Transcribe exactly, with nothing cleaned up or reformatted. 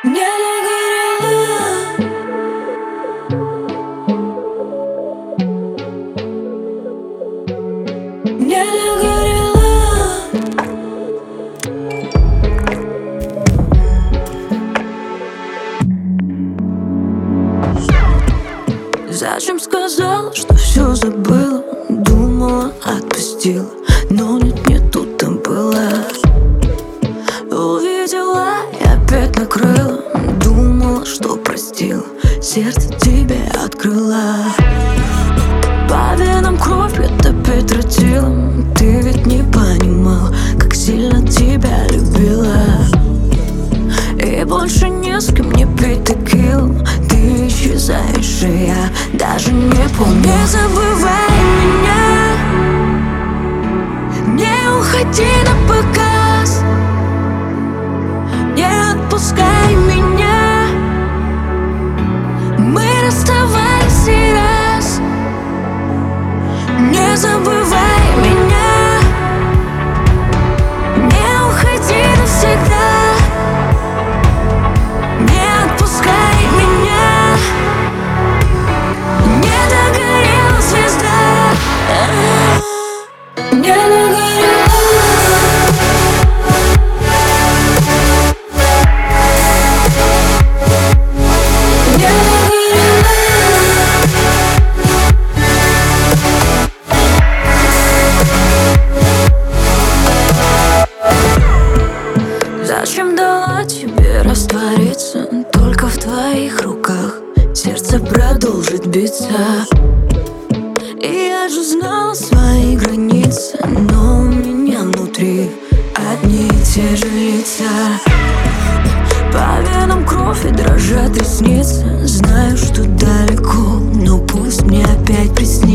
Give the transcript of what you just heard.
Не догорела. Не догорела. Зачем сказала, что все забыла? Думала, отпустила, но нет, не тут-то было. Увидела и опять накрыла. Думала, что простила, сердце тебе открыла. По венам кровь опять тратила. Ты ведь не понимала, как сильно тебя любила. И больше не с кем не пить текилу. Ты исчезаешь, и я даже не помню. Не забывай меня, не уходи на показ, не отпускай меня. Мы расставались и раз. Не забывай меня, не уходи навсегда. Не отпускай меня. Не догорела звезда. Не догорела. Не догорела. Зачем дала тебе раствориться? Только в твоих руках сердце продолжит биться. И я же знала свои границы, но у меня внутри одни и те же лица. По венам кровь и дрожат ресницы. Знаю, что далеко, но пусть мне опять приснится.